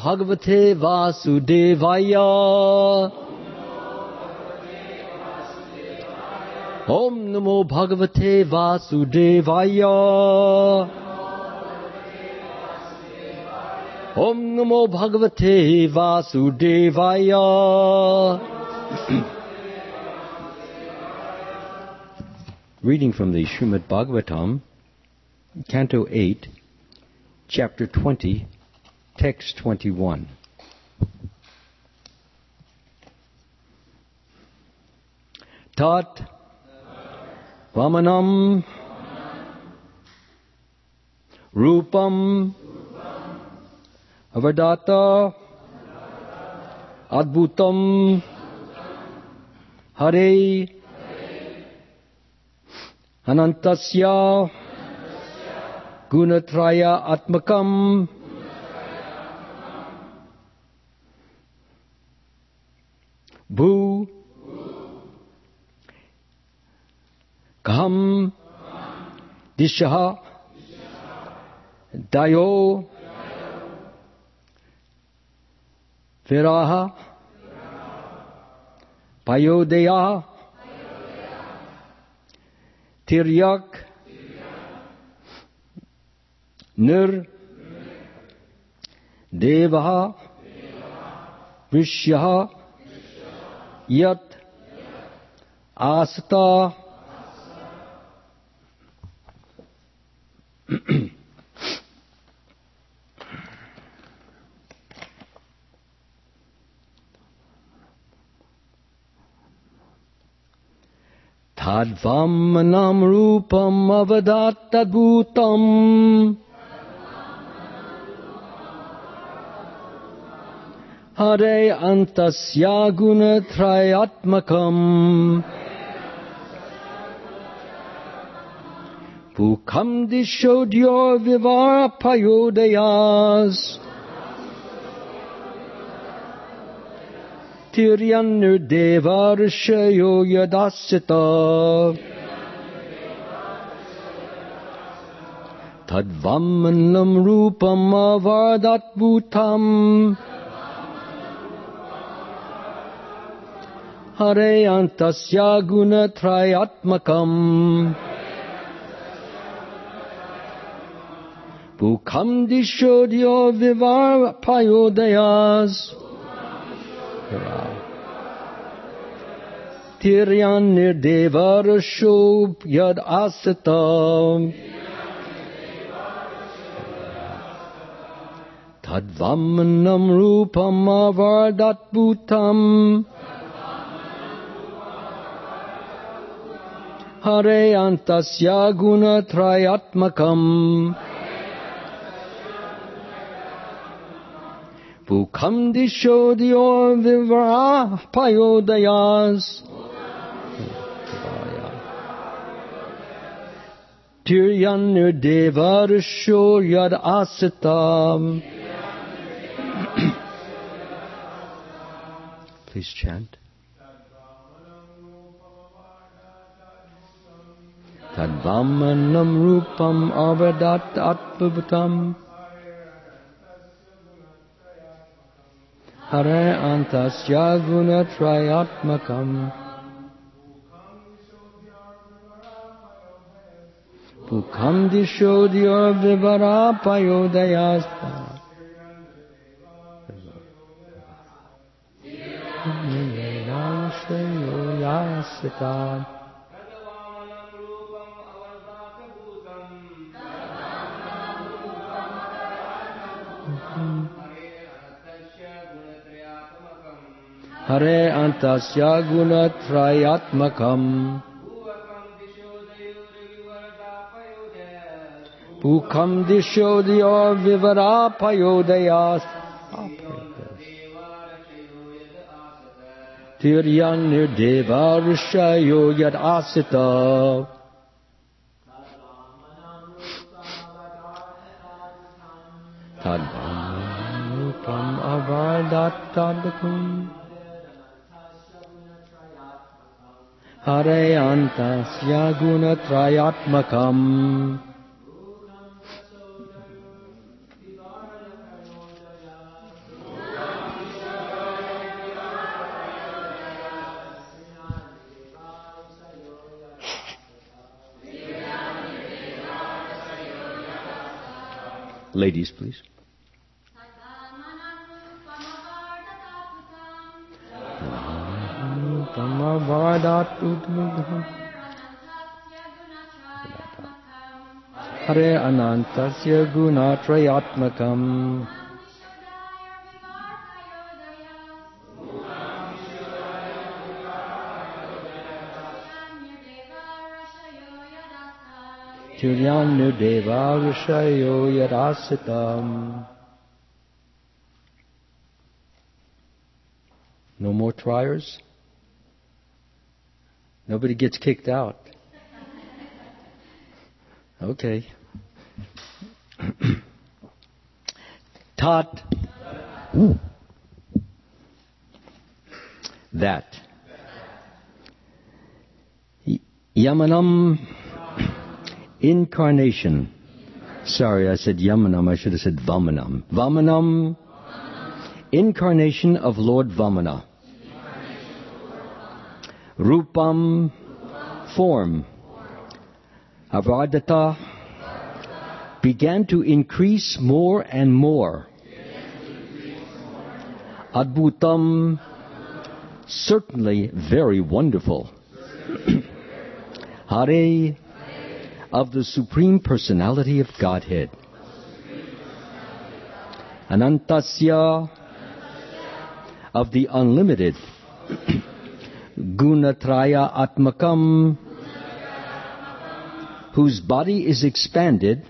Bhagavate Vasudevaya. Om Namo Bhagavate Vasudevaya. Om Namo Bhagavate Vasudevaya. Reading from the Srimad Bhagavatam, Canto 8, Chapter 20, Text 21. Tat Vamanam Rupam Avadata Adbhutam Hare Anantasya Gunatraya Atmakam Bhu Kaham Dishaha Dayo Viraha Payodeya Tiryak Nir Devaha Vrishyaha Yat Asta Tadvamanam Rupam Avadattadbhutam Hare Antasya Gunatrayatmakam Bhukam Dishodyor Vivara Payodayas Tiryanir Deva Rishayo Yadasita Tadvamanam Rupam Avadatbhutam Hare Antasya Gunatrayatmakam Bhukam Dishodyo Vivar Payodayas Tiryan Nirdeva Rashob Yad Asata Tadvamanam Rupam Avardatbhutam Hare Antasya Gunatrayatmakam Bhukam Dishodyo Vivara Payodayas Tiryan Nirdeva Risho Yad Asita. Please chant. Tadvamanam Rupam Avadattadbhutam Hare Antasya Gunatrayatmakam Bhukam Dishodyor Vivara Payodayas Hare Antasya Gunatrayatmakam Bhukam Dishodyor Vivara Payodayas Tiryan Nirdeva Rishayo Yad Asita Tadvamanam Rupam Avadattadbhutam Hare Antasya Gunatrayatmakam Ladies, please. Hare Anantasya Gunatrayatmakam. Turyanu Deva Rishayo Yadasitam. No more triers? Nobody gets kicked out. Okay. Tat. That. Yamanam. Incarnation. Sorry, I said Yamanam. I should have said Vamanam. Vamanam. Incarnation of Lord Vamana. Rupam. Form. Avardhata. Began to increase more and more. Adbhutam. Certainly very wonderful. Hare. Of the Supreme Personality of Godhead. Anantasya. Of the unlimited. Gunatraya Atmakam. Whose body is expanded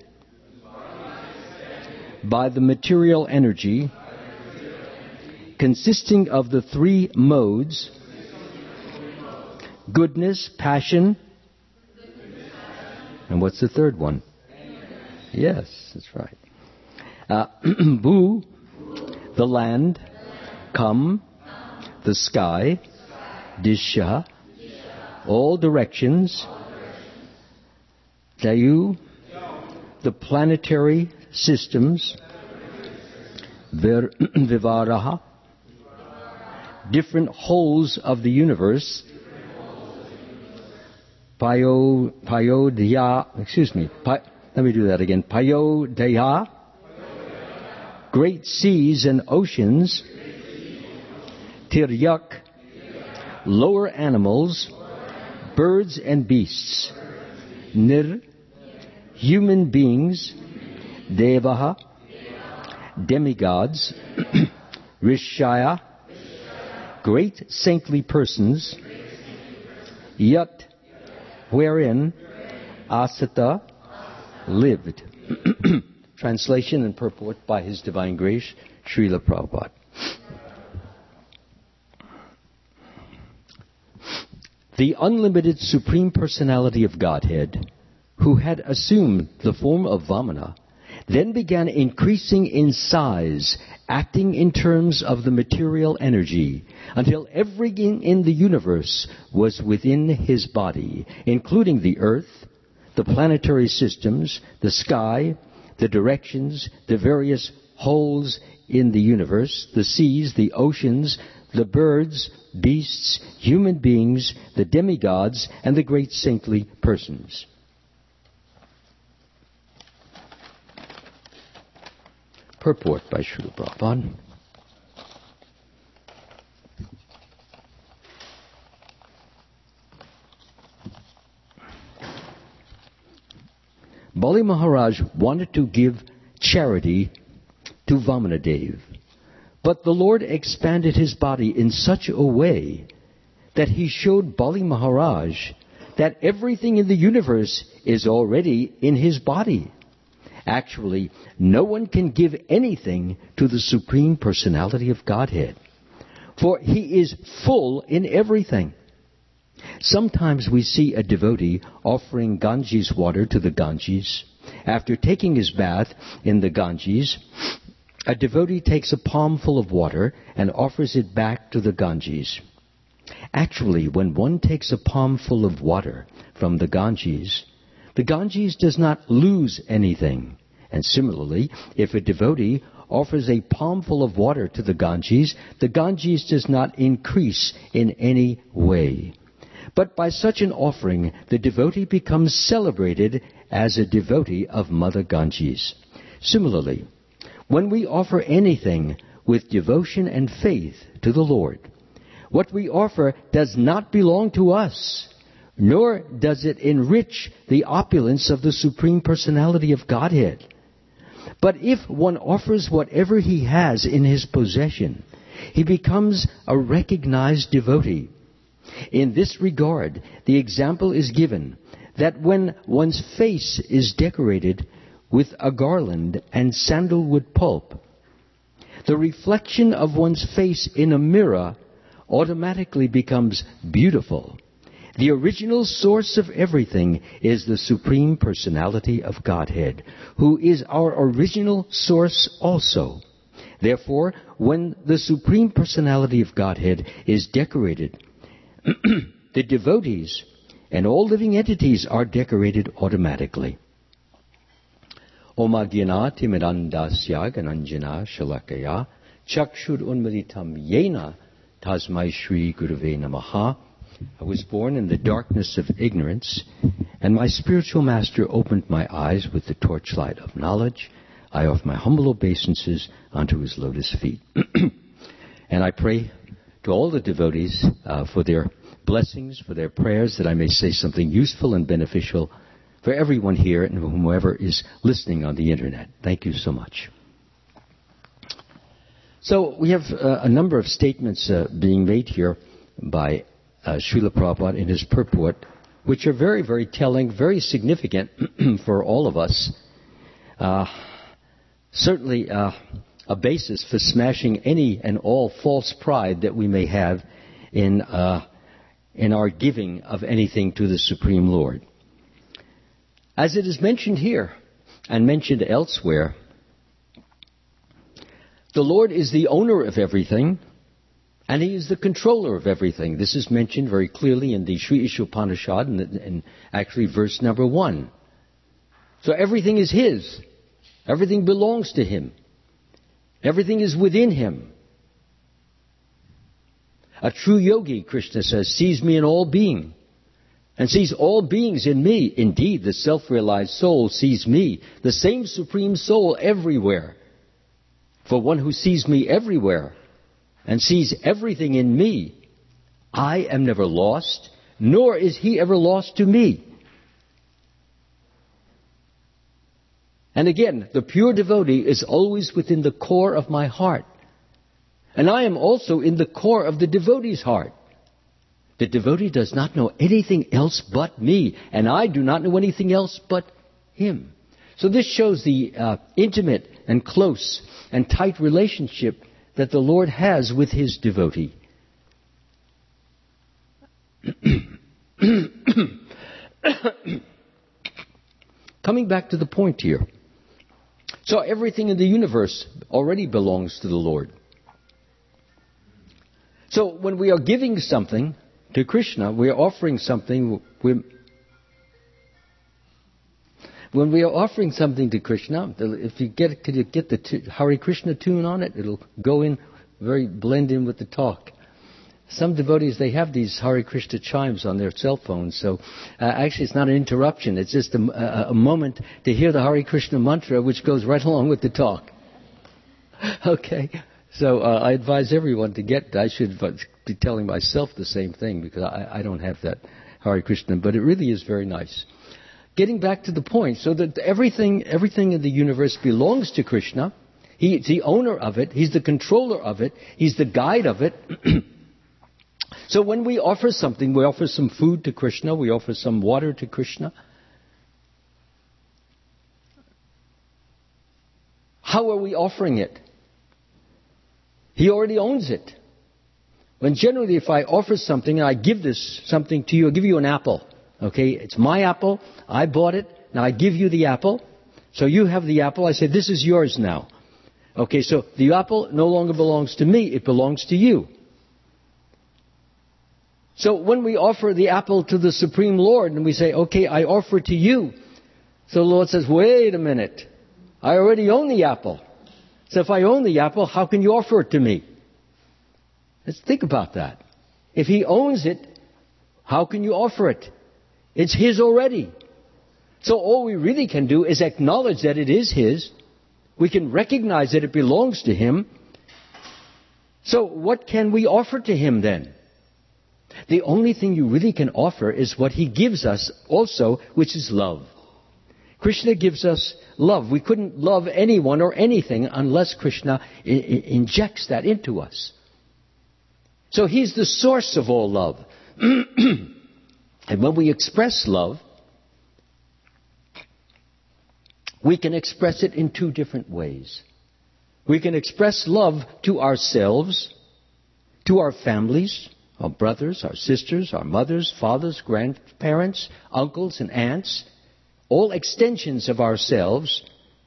by the material energy consisting of the three modes: goodness, passion, and what's the third one? Yes, that's right. Bhu, the land. Kam, the sky. Disha, all directions. Dayu, the planetary systems. Vivaraha, different wholes of the universe. Payodhya, let me do that again. Payodhya, great seas and oceans. Tiryak, lower animals, birds and beasts. Nir, human beings. Devaha, demigods. Rishaya, great saintly persons. Yat, wherein Asata lived. Translation and purport by His Divine Grace, Srila Prabhupada. The unlimited Supreme Personality of Godhead, who had assumed the form of Vamana, then began increasing in size, acting in terms of the material energy, until everything in the universe was within his body, including the earth, the planetary systems, the sky, the directions, the various holes in the universe, the seas, the oceans, the birds, beasts, human beings, the demigods, and the great saintly persons. Purport by Srila Prabhupada. Bali Maharaj wanted to give charity to Vamanadev, but the Lord expanded his body in such a way that he showed Bali Maharaj that everything in the universe is already in his body. Actually, no one can give anything to the Supreme Personality of Godhead, for He is full in everything. Sometimes we see a devotee offering Ganges water to the Ganges. After taking his bath in the Ganges, a devotee takes a palmful of water and offers it back to the Ganges. Actually, when one takes a palmful of water from the Ganges does not lose anything. And similarly, if a devotee offers a palmful of water to the Ganges does not increase in any way. But by such an offering, the devotee becomes celebrated as a devotee of Mother Ganges. Similarly, when we offer anything with devotion and faith to the Lord, what we offer does not belong to us, nor does it enrich the opulence of the Supreme Personality of Godhead. But if one offers whatever he has in his possession, he becomes a recognized devotee. In this regard, the example is given that when one's face is decorated with a garland and sandalwood pulp, the reflection of one's face in a mirror automatically becomes beautiful. The original source of everything is the Supreme Personality of Godhead, who is our original source also. Therefore, when the Supreme Personality of Godhead is decorated, the devotees and all living entities are decorated automatically. Om Ajnana Timirandasya Gananjana Shalakaya Chakshur Unmaditam Yena Tasmai Shri Gurave Namaha. I was born in the darkness of ignorance, and my spiritual master opened my eyes with the torchlight of knowledge. I offer my humble obeisances unto his lotus feet. And I pray to all the devotees for their blessings, for their prayers, that I may say something useful and beneficial for everyone here and whomever is listening on the internet. Thank you so much. So we have a number of statements being made here by Srila Prabhupada in his purport, which are very, very telling, very significant for all of us. Certainly a basis for smashing any and all false pride that we may have in our giving of anything to the Supreme Lord. As it is mentioned here and mentioned elsewhere, the Lord is the owner of everything, and He is the controller of everything. This is mentioned very clearly in the Sri Ishopanishad, in actually verse number 1. So everything is His. Everything belongs to Him. Everything is within Him. A true yogi, Krishna says, sees me in all being, and sees all beings in me. Indeed, the self-realized soul sees me, the same Supreme Soul, everywhere. For one who sees me everywhere and sees everything in me, I am never lost, nor is he ever lost to me. And again, the pure devotee is always within the core of my heart. And I am also in the core of the devotee's heart. The devotee does not know anything else but me, and I do not know anything else but him. So this shows the intimate and close and tight relationship that the Lord has with His devotee. Coming back to the point here. So everything in the universe already belongs to the Lord. So when we are giving something to Krishna, we are offering something. When we are offering something to Krishna, if you get the Hare Krishna tune on it, it'll go in, blend in with the talk. Some devotees, they have these Hare Krishna chimes on their cell phones, so actually it's not an interruption, it's just a moment to hear the Hare Krishna mantra, which goes right along with the talk. Okay, so I advise everyone to get, I should be telling myself the same thing, because I don't have that Hare Krishna, but it really is very nice. Getting back to the point, so that everything in the universe belongs to Krishna. He's the owner of it. He's the controller of it. He's the guide of it. So when we offer something, we offer some food to Krishna, we offer some water to Krishna. How are we offering it? He already owns it. When generally if I offer something and I give this something to you, I'll give you an apple. Okay, it's my apple. I bought it. Now I give you the apple. So you have the apple. I say, this is yours now. Okay, so the apple no longer belongs to me. It belongs to you. So when we offer the apple to the Supreme Lord and we say, okay, I offer it to you. So the Lord says, wait a minute. I already own the apple. So if I own the apple, how can you offer it to me? Let's think about that. If He owns it, how can you offer it? It's His already. So all we really can do is acknowledge that it is His We can recognize that it belongs to Him. So what can we offer to Him then? The only thing you really can offer is what He gives us also, which is love. Krishna gives us love. We couldn't love anyone or anything unless Krishna injects that into us. So He's the source of all love. And when we express love, we can express it in two different ways. We can express love to ourselves, to our families, our brothers, our sisters, our mothers, fathers, grandparents, uncles and aunts, all extensions of ourselves.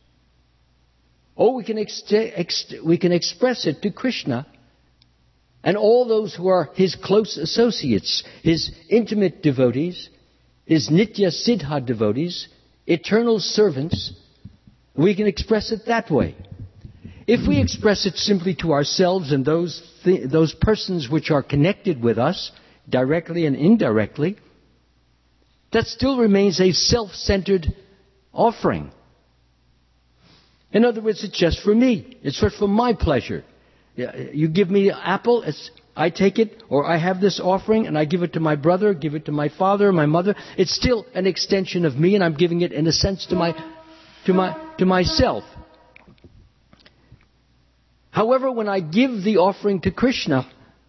Or we can express it to Krishna and all those who are His close associates, His intimate devotees, His Nitya Siddha devotees, eternal servants. We can express it that way. If we express it simply to ourselves and those persons which are connected with us, directly and indirectly, that still remains a self-centered offering. In other words, it's just for me. It's just for my pleasure. You give me an apple, I take it, or I have this offering and I give it to my brother, give it to my father, my mother. It's still an extension of me, and I'm giving it in a sense to myself. However, when I give the offering to Krishna,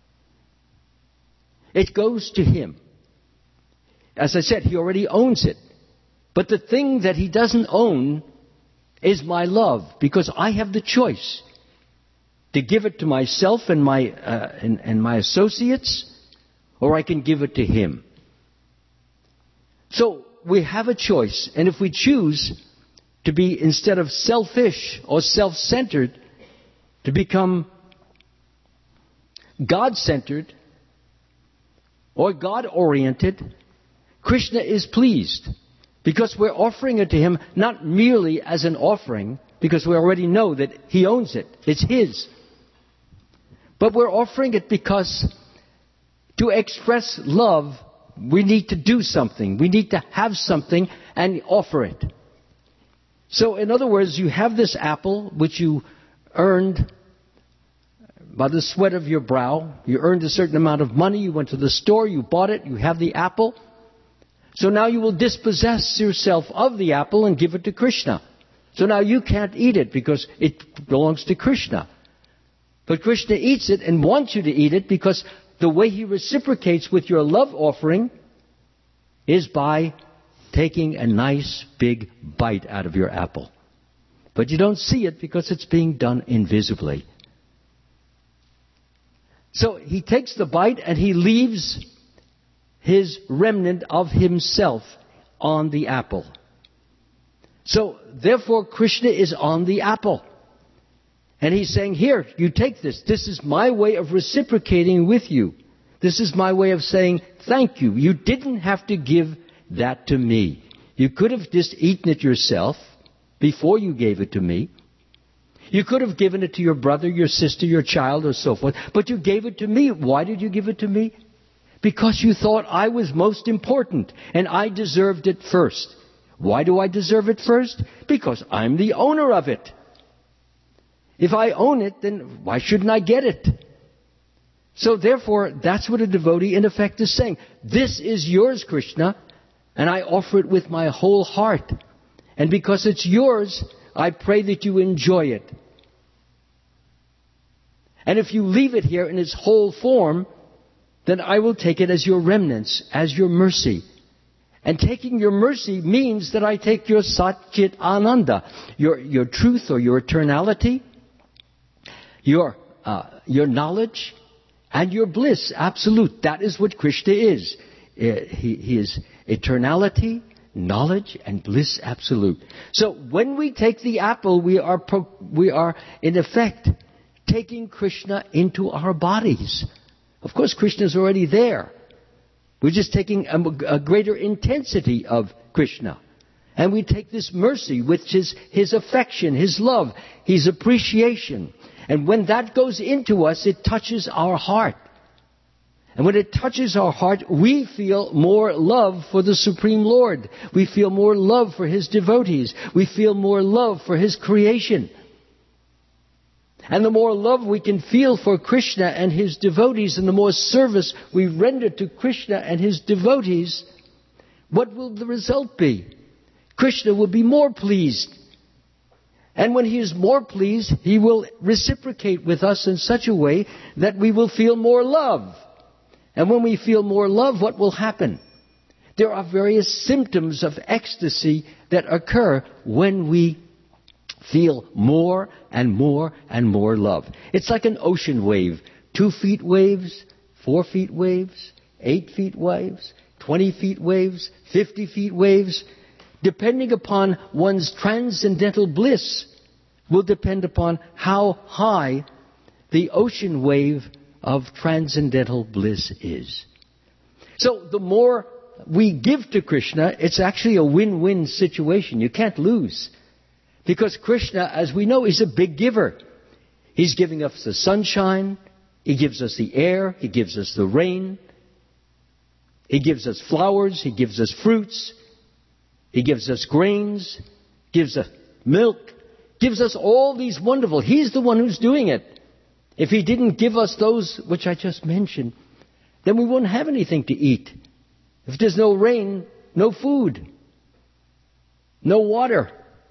it goes to Him. As I said, He already owns it. But the thing that He doesn't own is my love, because I have the choice to give it to myself and my associates, or I can give it to Him. So we have a choice, and if we choose to be, instead of selfish or self-centered, to become God-centered or God-oriented, Krishna is pleased, because we're offering it to Him not merely as an offering, because we already know that He owns it. It's His. But we're offering it because to express love, we need to do something. We need to have something and offer it. So in other words, you have this apple which you earned by the sweat of your brow. You earned a certain amount of money. You went to the store, you bought it, you have the apple. So now you will dispossess yourself of the apple and give it to Krishna. So now you can't eat it because it belongs to Krishna. But Krishna eats it and wants you to eat it, because the way He reciprocates with your love offering is by taking a nice big bite out of your apple. But you don't see it because it's being done invisibly. So He takes the bite and He leaves His remnant of Himself on the apple. So therefore Krishna is on the apple. And He's saying, here, you take this. This is my way of reciprocating with you. This is my way of saying thank you. You didn't have to give that to me. You could have just eaten it yourself before you gave it to me. You could have given it to your brother, your sister, your child, or so forth. But you gave it to me. Why did you give it to me? Because you thought I was most important and I deserved it first. Why do I deserve it first? Because I'm the owner of it. If I own it, then why shouldn't I get it? So therefore, that's what a devotee in effect is saying. This is yours, Krishna, and I offer it with my whole heart. And because it's yours, I pray that you enjoy it. And if you leave it here in its whole form, then I will take it as your remnants, as your mercy. And taking your mercy means that I take your Satchit Ananda, your truth or your eternality, your knowledge, and your bliss, absolute. That is what Krishna is. He is eternality, knowledge, and bliss absolute. So when we take the apple, we are in effect taking Krishna into our bodies. Of course, Krishna is already there. We're just taking a greater intensity of Krishna. And we take this mercy, which is His affection, His love, His appreciation. And when that goes into us, it touches our heart. And when it touches our heart, we feel more love for the Supreme Lord. We feel more love for His devotees. We feel more love for His creation. And the more love we can feel for Krishna and his devotees, and the more service we render to Krishna and his devotees, what will the result be? Krishna will be more pleased. And when he is more pleased, he will reciprocate with us in such a way that we will feel more love. And when we feel more love, what will happen? There are various symptoms of ecstasy that occur when we feel more and more and more love. It's like an ocean wave. 2 feet waves, 4 feet waves, 8 feet waves, 20 feet waves, 50 feet waves. Depending upon one's transcendental bliss will depend upon how high the ocean wave of transcendental bliss is. So the more we give to Krishna, it's actually a win-win situation. You can't lose. Because Krishna, as we know, is a big giver. He's giving us the sunshine. He gives us the air. He gives us the rain. He gives us flowers. He gives us fruits. He gives us grains. Gives us milk. Gives us all these wonderful. He's the one who's doing it. If he didn't give us those which I just mentioned, then we wouldn't have anything to eat. If there's no rain, no food, no water.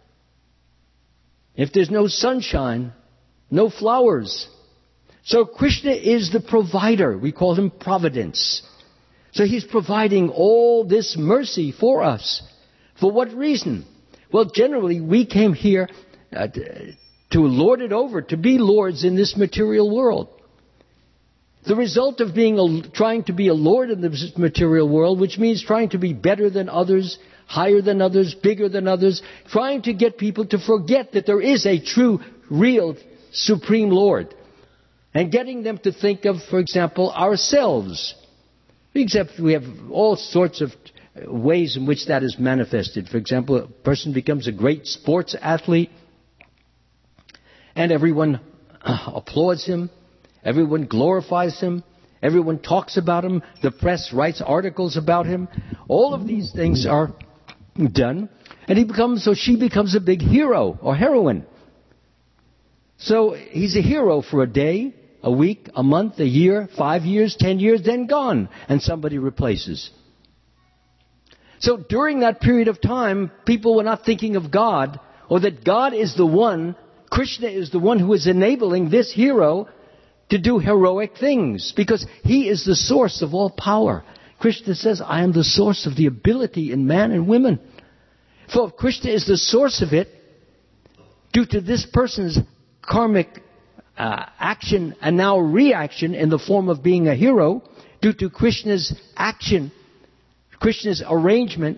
If there's no sunshine, no flowers. So Krishna is the provider. We call him Providence. So he's providing all this mercy for us. For what reason? Well, generally, we came here to lord it over, to be lords in this material world. The result of trying to be a lord in this material world, which means trying to be better than others, higher than others, bigger than others, trying to get people to forget that there is a true, real, supreme Lord. And getting them to think of, for example, ourselves. Except we have all sorts of ways in which that is manifested. For example, a person becomes a great sports athlete, and everyone applauds him. Everyone glorifies him. Everyone talks about him. The press writes articles about him. All of these things are done. And she becomes a big hero or heroine. So he's a hero for a day, a week, a month, a year, 5 years, 10 years, then gone. And somebody replaces. So during that period of time, people were not thinking of God, or that God is the one, Krishna is the one who is enabling this hero to do heroic things, because he is the source of all power. Krishna says, I am the source of the ability in man and women. So if Krishna is the source of it, due to this person's karmic action and now reaction in the form of being a hero, due to Krishna's action, Krishna's arrangement,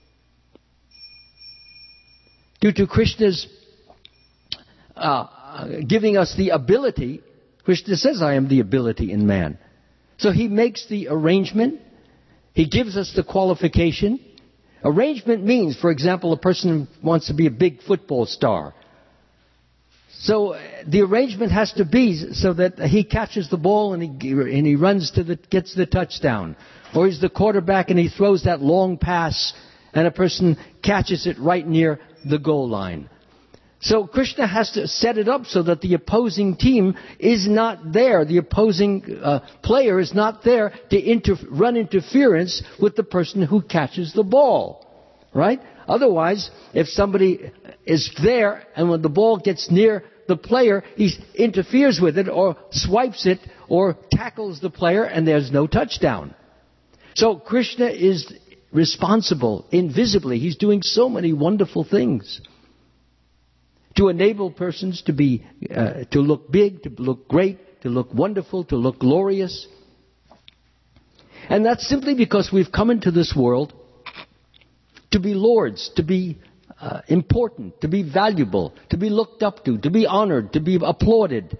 due to Krishna's giving us the ability, Krishna says, I am the ability in man. So he makes the arrangement. He gives us the qualification. Arrangement means, for example, a person wants to be a big football star. So the arrangement has to be so that he catches the ball and he runs gets the touchdown. Or he's the quarterback and he throws that long pass and a person catches it right near the goal line. So Krishna has to set it up so that the opposing team is not there. The opposing player is not there to run interference with the person who catches the ball. Right? Otherwise, if somebody is there and when the ball gets near the player, he interferes with it or swipes it or tackles the player and there's no touchdown. So Krishna is responsible invisibly. He's doing so many wonderful things to enable persons to look big, to look great, to look wonderful, to look glorious. And that's simply because we've come into this world to be lords, to be important, to be valuable, to be looked up to be honored, to be applauded.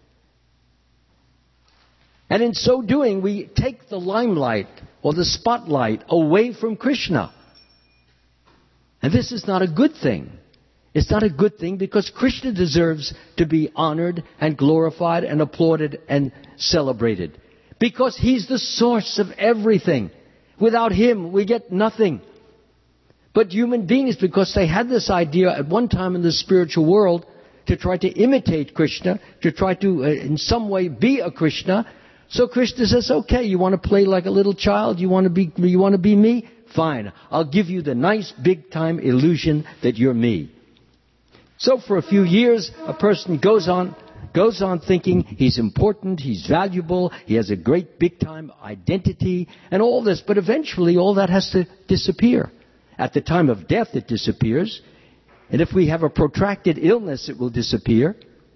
And in so doing, we take the limelight or the spotlight away from Krishna. And this is not a good thing. It's not a good thing because Krishna deserves to be honored and glorified and applauded and celebrated. Because he's the source of everything. Without him, we get nothing. But human beings, because they had this idea at one time in the spiritual world to try to imitate Krishna, to try to in some way be a Krishna. So Krishna says, okay, you want to play like a little child? You want to be me? Fine. I'll give you the nice big time illusion that you're me. So for a few years, a person goes on thinking he's important, he's valuable, he has a great big time identity and all this, but eventually all that has to disappear. At the time of death it disappears, and if we have a protracted illness it will disappear.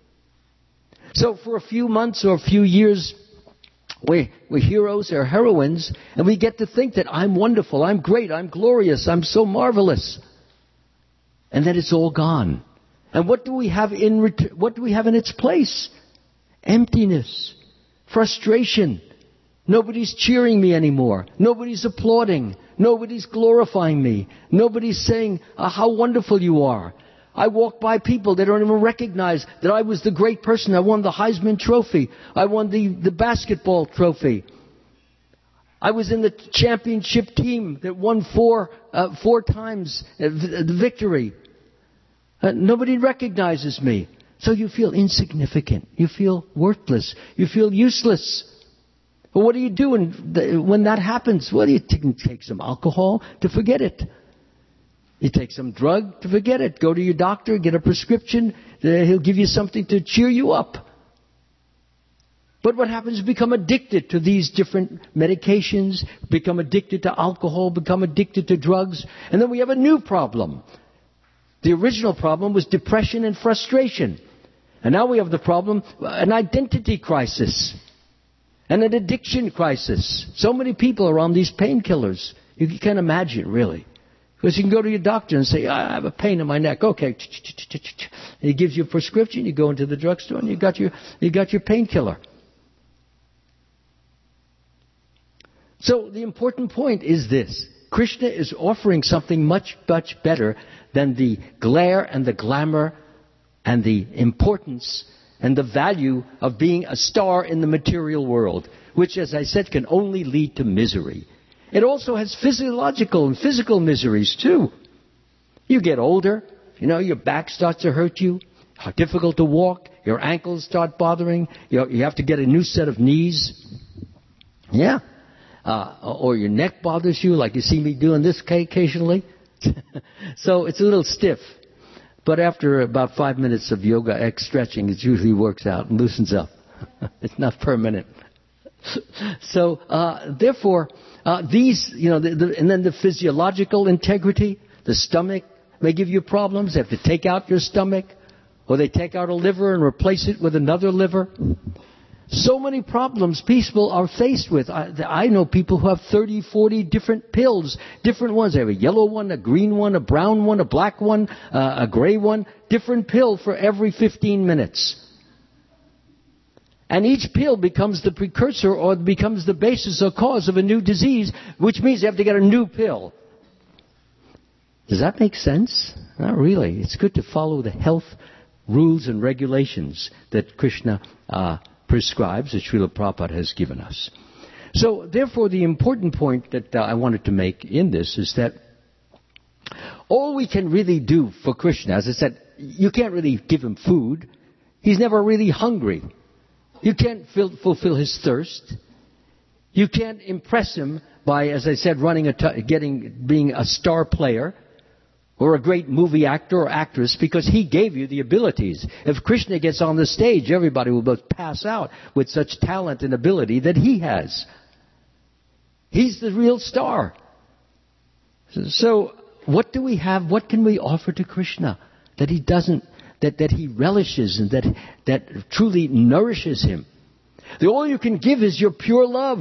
So for a few months or a few years we're heroes or heroines, and we get to think that I'm wonderful, I'm great, I'm glorious, I'm so marvelous. And then it's all gone. And what do we have in its place? Emptiness, frustration. Nobody's cheering me anymore. Nobody's applauding. Nobody's glorifying me. Nobody's saying how wonderful you are. I walk by people that don't even recognize that I was the great person. I won the Heisman Trophy. I won the basketball trophy. I was in the championship team that won four times the victory. Nobody recognizes me. So you feel insignificant. You feel worthless. You feel useless. Well, what do you do when that happens? Well, you take some alcohol to forget it. You take some drug to forget it. Go to your doctor, get a prescription. He'll give you something to cheer you up. But what happens is you become addicted to these different medications, become addicted to alcohol, become addicted to drugs, and then we have a new problem. The original problem was depression and frustration. And now we have the problem, an identity crisis and an addiction crisis. So many people are on these painkillers. You can't imagine, really. Because you can go to your doctor and say, I have a pain in my neck. Okay. And he gives you a prescription. You go into the drugstore and you got your painkiller. So the important point is this. Krishna is offering something much, much better than the glare and the glamour and the importance and the value of being a star in the material world, which, as I said, can only lead to misery. It also has physiological and physical miseries, too. You get older, your back starts to hurt you, difficult to walk, your ankles start bothering, you have to get a new set of knees. Yeah. Or your neck bothers you, like you see me doing this occasionally. So it's a little stiff. But after about 5 minutes of yoga stretching, it usually works out and loosens up. It's not permanent. So, therefore, these, and then the physiological integrity, the stomach may give you problems. They have to take out your stomach, or they take out a liver and replace it with another liver. So many problems people are faced with. I know people who have 30, 40 different pills, different ones. They have a yellow one, a green one, a brown one, a black one, a gray one, different pill for every 15 minutes. And each pill becomes the precursor or becomes the basis or cause of a new disease, which means you have to get a new pill. Does that make sense? Not really. It's good to follow the health rules and regulations that Krishna prescribes, that Srila Prabhupada has given us. So, therefore, the important point that I wanted to make in this is that all we can really do for Krishna, as I said, you can't really give him food. He's never really hungry. You can't fulfill his thirst. You can't impress him by, as I said, being a star player or a great movie actor or actress, because he gave you the abilities. If Krishna gets on the stage, everybody will both pass out with such talent and ability that he has. He's the real star. So what do we have? What can we offer to Krishna that he doesn't, that he relishes and that truly nourishes him? All you can give is your pure love.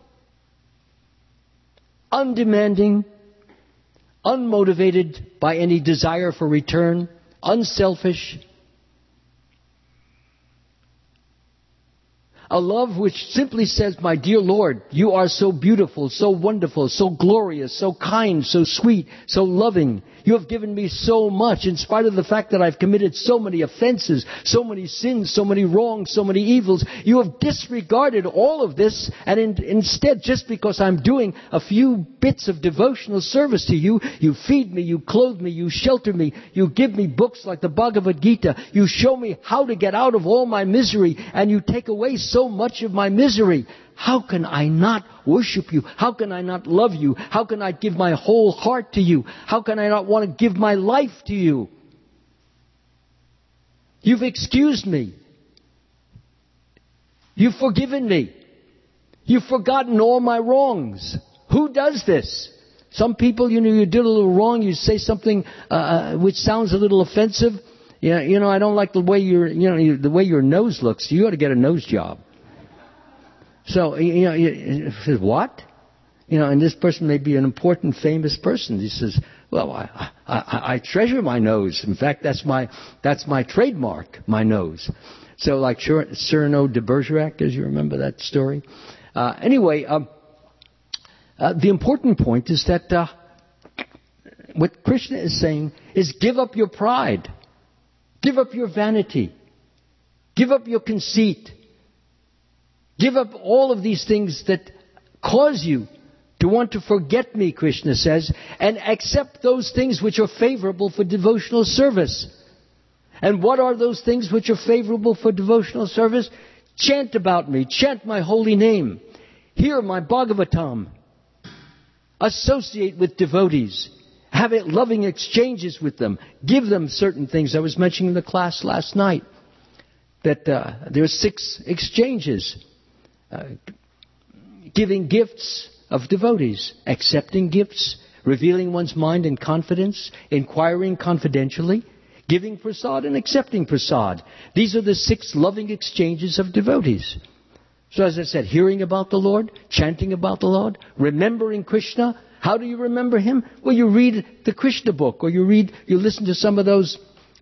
Undemanding, unmotivated by any desire for return, unselfish. A love which simply says, my dear Lord, you are so beautiful, so wonderful, so glorious, so kind, so sweet, so loving. You have given me so much in spite of the fact that I've committed so many offenses, so many sins, so many wrongs, so many evils. You have disregarded all of this, and instead, just because I'm doing a few bits of devotional service to you, you feed me, you clothe me, you shelter me, you give me books like the Bhagavad Gita, you show me how to get out of all my misery, and you take away so much of my misery. How can I not worship you? How can I not love you? How can I give my whole heart to you? How can I not want to give my life to you? You've excused me. You've forgiven me. You've forgotten all my wrongs. Who does this? Some people, you did a little wrong. You say something which sounds a little offensive. Yeah, I don't like the way the way your nose looks. You ought to get a nose job. So, says, what? And this person may be an important, famous person. He says, well, I treasure my nose. In fact, that's my trademark, my nose. So, like Cyrano de Bergerac, as you remember that story. Anyway, the important point is that what Krishna is saying is give up your pride. Give up your vanity. Give up your conceit. Give up all of these things that cause you to want to forget me, Krishna says, and accept those things which are favorable for devotional service. And what are those things which are favorable for devotional service? Chant about me. Chant my holy name. Hear my Bhagavatam. Associate with devotees. Have loving exchanges with them. Give them certain things. I was mentioning in the class last night that there are 6 exchanges. Giving gifts of devotees, accepting gifts, revealing one's mind in confidence, inquiring confidentially, giving prasad and accepting prasad. These are the 6 loving exchanges of devotees. So as I said, hearing about the Lord, chanting about the Lord, remembering Krishna. How do you remember Him? Well, you read the Krishna book, or you listen to some of those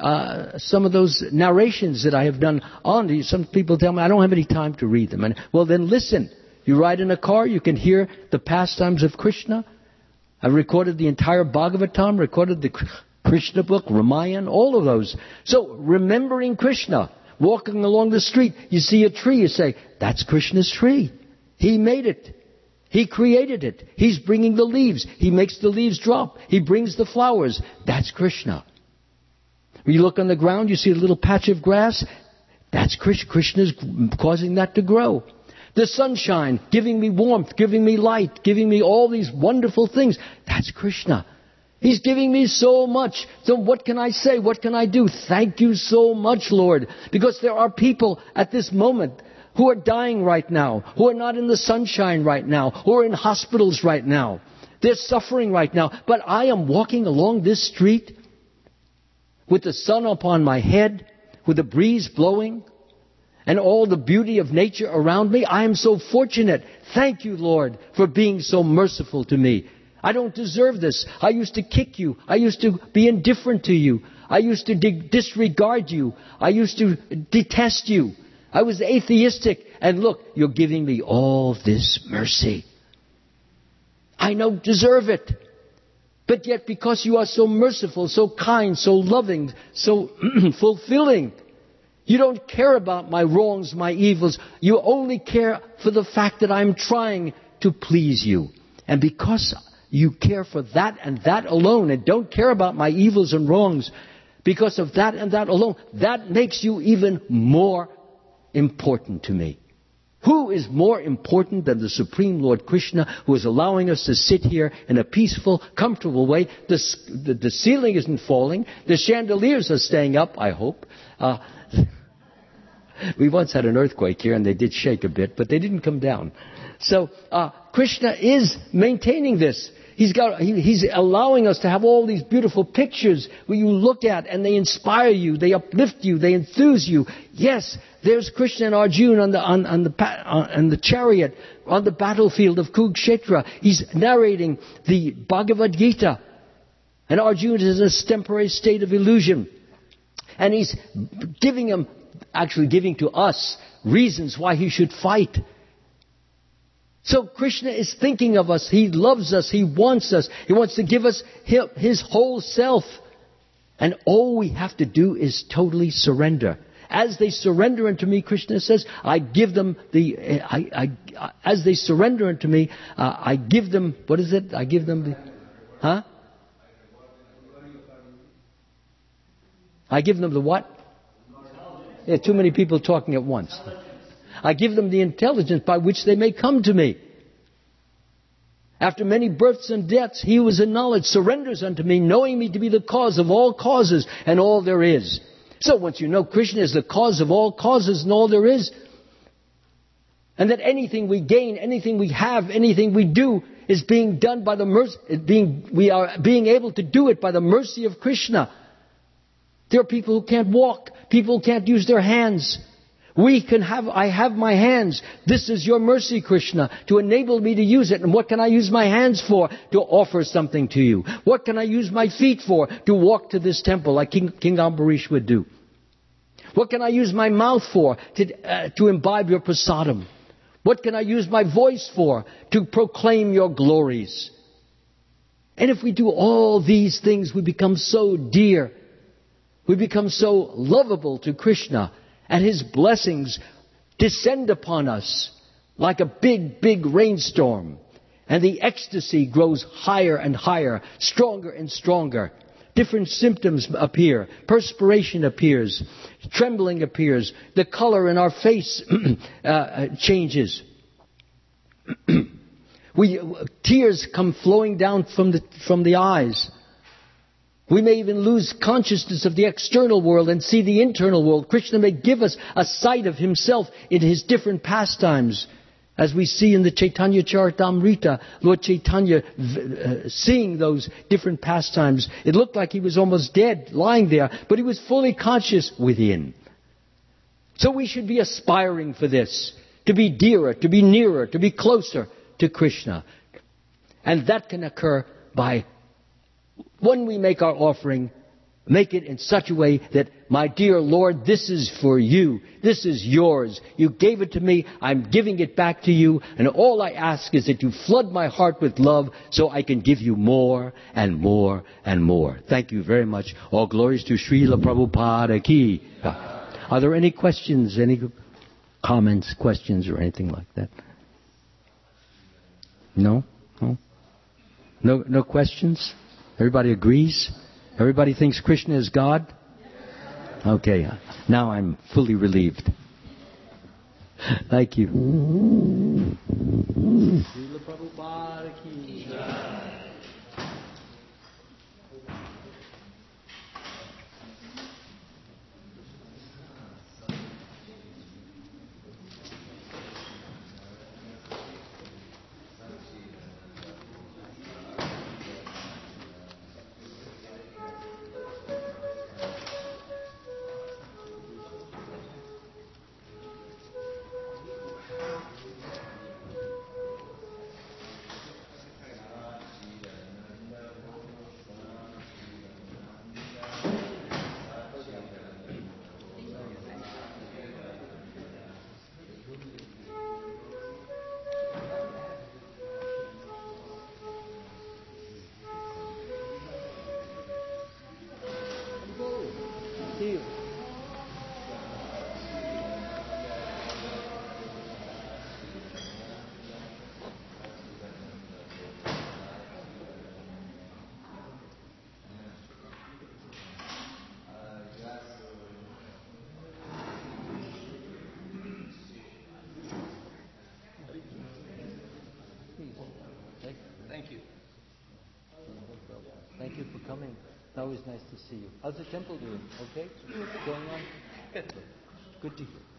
narrations that I have done on these. Some people tell me I don't have any time to read them. Well, then listen. You ride in a car, you can hear the pastimes of Krishna. I recorded the entire Bhagavatam, recorded the Krishna book, Ramayana, all of those. So, remembering Krishna, walking along the street, you see a tree, you say, that's Krishna's tree. He made it. He created it. He's bringing the leaves. He makes the leaves drop. He brings the flowers. That's Krishna. When you look on the ground, you see a little patch of grass. That's Krishna. Krishna's causing that to grow. The sunshine, giving me warmth, giving me light, giving me all these wonderful things. That's Krishna. He's giving me so much. So what can I say? What can I do? Thank you so much, Lord. Because there are people at this moment who are dying right now, who are not in the sunshine right now, who are in hospitals right now. They're suffering right now. But I am walking along this street with the sun upon my head, with the breeze blowing, and all the beauty of nature around me. I am so fortunate. Thank you, Lord, for being so merciful to me. I don't deserve this. I used to kick you. I used to be indifferent to you. I used to disregard you. I used to detest you. I was atheistic. And look, you're giving me all this mercy. I don't deserve it. But yet because you are so merciful, so kind, so loving, so fulfilling, you don't care about my wrongs, my evils. You only care for the fact that I'm trying to please you. And because you care for that and that alone and don't care about my evils and wrongs, because of that and that alone, that makes you even more important to me. Who is more important than the Supreme Lord Krishna, who is allowing us to sit here in a peaceful, comfortable way? The ceiling isn't falling. The chandeliers are staying up, I hope. We once had an earthquake here and they did shake a bit, but they didn't come down. So Krishna is maintaining this. He's allowing us to have all these beautiful pictures where you look at and they inspire you, they uplift you, they enthuse you. Yes, there's Krishna and Arjuna on the chariot on the battlefield of Kurukshetra. He's narrating the Bhagavad Gita, and Arjuna is in a temporary state of illusion, and he's giving him actually giving to us reasons why He should fight. So Krishna is thinking of us. He loves us. He wants us. He wants to give us His whole self. And all we have to do is totally surrender. As they surrender unto me, Krishna says, I give them as they surrender unto me, I give them, what is it? I give them I give them the what? Yeah, too many people talking at once. I give them the intelligence by which they may come to me. After many births and deaths, he who is in knowledge surrenders unto me, knowing me to be the cause of all causes and all there is. So once you know Krishna is the cause of all causes and all there is, and that anything we gain, anything we have, anything we do is being done by the mercy, we are being able to do it by the mercy of Krishna. There are people who can't walk, people who can't use their hands. I have my hands. This is your mercy, Krishna, to enable me to use it. And what can I use my hands for? To offer something to you. What can I use my feet for? To walk to this temple like King Ambarish would do. What can I use my mouth for? To imbibe your prasadam. What can I use my voice for? To proclaim your glories. And if we do all these things, we become so dear. We become so lovable to Krishna. And His blessings descend upon us like a big, big rainstorm. And the ecstasy grows higher and higher, stronger and stronger. Different symptoms appear. Perspiration appears. Trembling appears. The color in our face changes. Tears come flowing down from the eyes. We may even lose consciousness of the external world and see the internal world. Krishna may give us a sight of Himself in His different pastimes. As we see in the Chaitanya Charitamrita, Lord Chaitanya seeing those different pastimes. It looked like He was almost dead, lying there, but He was fully conscious within. So we should be aspiring for this, to be dearer, to be nearer, to be closer to Krishna. And that can occur by, when we make our offering, make it in such a way that, my dear Lord, this is for you. This is yours. You gave it to me. I'm giving it back to you. And all I ask is that you flood my heart with love so I can give you more and more and more. Thank you very much. All glories to Srila Prabhupada Ki. Are there any questions, any comments, questions, or anything like that? No? No questions? Everybody agrees? Everybody thinks Krishna is God? Okay, now I'm fully relieved. Thank you. Thank you. Thank you for coming. Always nice to see you. How's the temple doing? Okay? Going on? Good to hear.